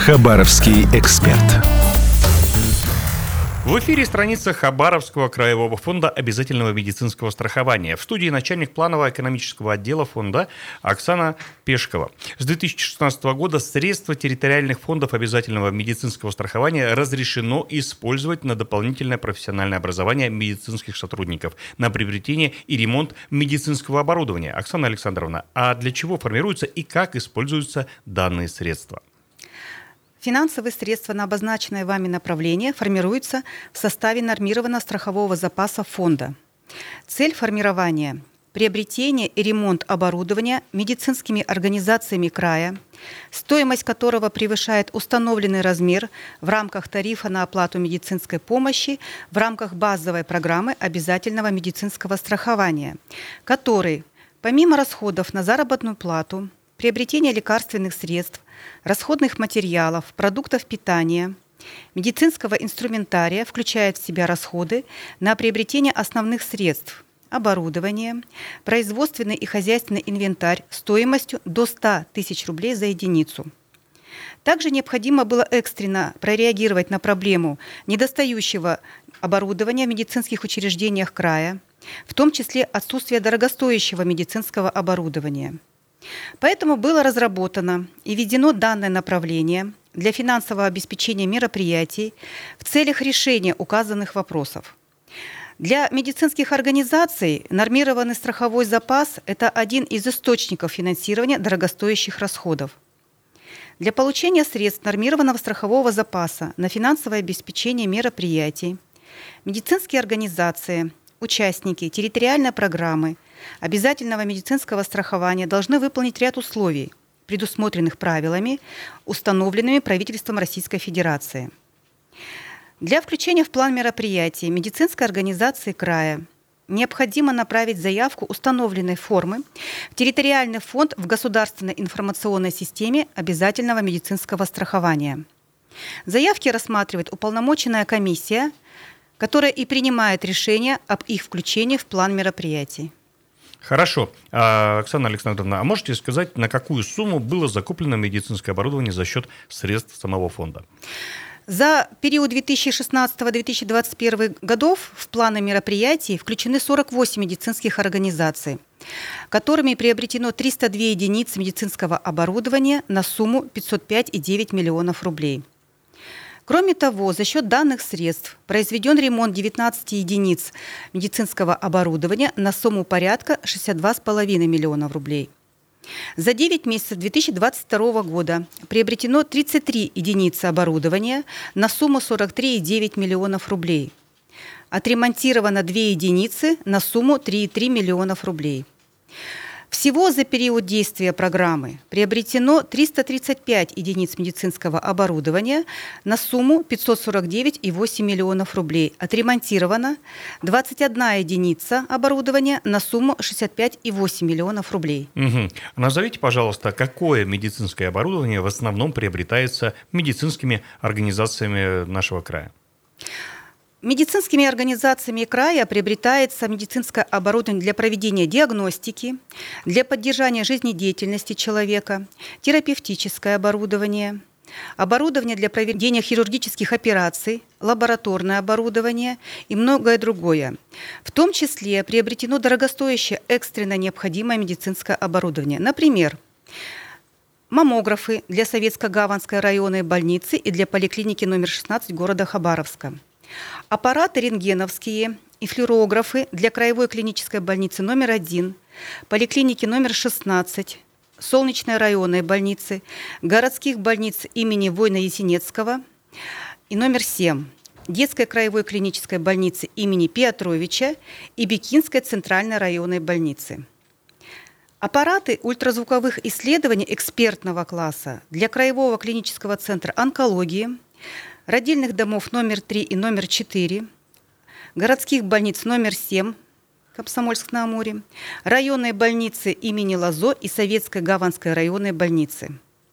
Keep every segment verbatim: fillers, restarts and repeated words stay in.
Хабаровский эксперт. В эфире страница Хабаровского краевого фонда обязательного медицинского страхования. В студии начальник планово-экономического отдела фонда Оксана Пешкова. С две тысячи шестнадцатого года средства территориальных фондов обязательного медицинского страхования разрешено использовать на дополнительное профессиональное образование медицинских сотрудников, на приобретение и ремонт медицинского оборудования. Оксана Александровна, а для чего формируются и как используются данные средства? Финансовые средства на обозначенное вами направление формируются в составе нормированного страхового запаса фонда. Цель формирования – приобретение и ремонт оборудования медицинскими организациями края, стоимость которого превышает установленный размер в рамках тарифа на оплату медицинской помощи в рамках базовой программы обязательного медицинского страхования, который, помимо расходов на заработную плату, приобретение лекарственных средств, расходных материалов, продуктов питания, медицинского инструментария включает в себя расходы на приобретение основных средств, оборудование, производственный и хозяйственный инвентарь стоимостью до ста тысяч рублей за единицу. Также необходимо было экстренно прореагировать на проблему недостающего оборудования в медицинских учреждениях края, в том числе отсутствие дорогостоящего медицинского оборудования. Поэтому было разработано и введено данное направление для финансового обеспечения мероприятий в целях решения указанных вопросов. Для медицинских организаций нормированный страховой запас – это один из источников финансирования дорогостоящих расходов. Для получения средств нормированного страхового запаса на финансовое обеспечение мероприятий медицинские организации, участники территориальной программы обязательного медицинского страхования должны выполнить ряд условий, предусмотренных правилами, установленными правительством Российской Федерации. Для включения в план мероприятий медицинской организации края необходимо направить заявку установленной формы в территориальный фонд в государственной информационной системе обязательного медицинского страхования. Заявки рассматривает уполномоченная комиссия, которая и принимает решение об их включении в план мероприятий. Хорошо. А, Оксана Александровна, а можете сказать, на какую сумму было закуплено медицинское оборудование за счет средств самого фонда? За период две тысячи шестнадцатого - две тысячи двадцать первого годов в планы мероприятий включены сорок восемь медицинских организаций, которыми приобретено триста две единицы медицинского оборудования на сумму пятьсот пять целых девять десятых миллионов рублей. Кроме того, за счет данных средств произведен ремонт девятнадцати единиц медицинского оборудования на сумму порядка шестьдесят два целых пять десятых миллиона рублей. За девять месяцев две тысячи двадцать второго года приобретено тридцать три единицы оборудования на сумму сорок три целых девять десятых миллионов рублей. Отремонтировано две единицы на сумму три целых три десятых миллионов рублей. Всего за период действия программы приобретено триста тридцать пять единиц медицинского оборудования на сумму пятьсот сорок девять целых восемь десятых миллионов рублей. Отремонтировано двадцать одна единица оборудования на сумму шестьдесят пять целых восемь десятых миллионов рублей. Угу. Назовите, пожалуйста, какое медицинское оборудование в основном приобретается медицинскими организациями нашего края? Медицинскими организациями края приобретается медицинское оборудование для проведения диагностики, для поддержания жизнедеятельности человека, терапевтическое оборудование, оборудование для проведения хирургических операций, лабораторное оборудование и многое другое. В том числе приобретено дорогостоящее экстренно необходимое медицинское оборудование. Например, маммографы для Советско-Гаванской районной больницы и для поликлиники номер шестнадцать города Хабаровска. Аппараты рентгеновские и флюорографы для краевой клинической больницы номер один, поликлиники номер шестнадцать, Солнечной районной больницы, городских больниц имени Войно-Ясенецкого и номер семь, детской краевой клинической больницы имени Петровича и Бикинской центральной районной больницы. Аппараты ультразвуковых исследований экспертного класса для краевого клинического центра онкологии, родильных домов номер три и номер четыре, городских больниц номер семь, Комсомольск-на-Амуре, районной больницы имени Лозо и Советской Гаванской районной больницы.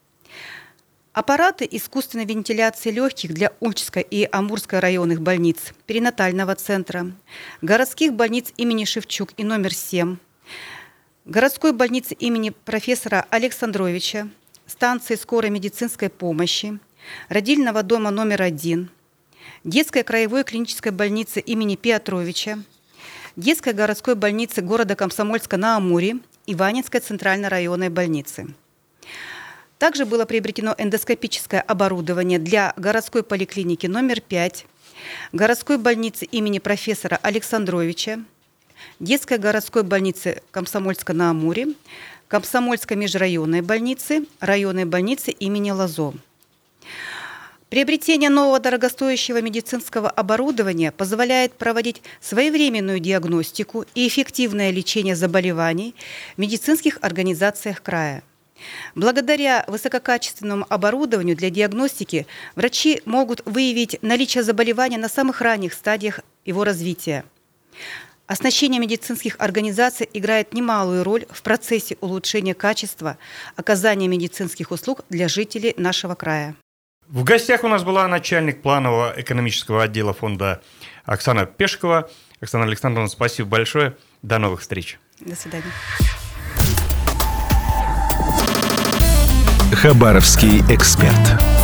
Аппараты искусственной вентиляции легких для Ульчской и Амурской районных больниц, перинатального центра, городских больниц имени Шевчук и номер семь, городской больницы имени профессора Александровича, станции скорой медицинской помощи, родильного дома номер один, детской краевой клинической больницы имени Петровича, детской городской больницы города Комсомольска-на-Амуре и Ванинской центральной районной больницы. Также было приобретено эндоскопическое оборудование для городской поликлиники номер пять, городской больницы имени профессора Александровича, детской городской больницы Комсомольска-на-Амуре, Комсомольской межрайонной больницы, районной больницы имени Лозо. Приобретение нового дорогостоящего медицинского оборудования позволяет проводить своевременную диагностику и эффективное лечение заболеваний в медицинских организациях края. Благодаря высококачественному оборудованию для диагностики врачи могут выявить наличие заболевания на самых ранних стадиях его развития. Оснащение медицинских организаций играет немалую роль в процессе улучшения качества оказания медицинских услуг для жителей нашего края. В гостях у нас была начальник планового экономического отдела фонда Оксана Пешкова. Оксана Александровна, спасибо большое. До новых встреч. До свидания. Хабаровский эксперт.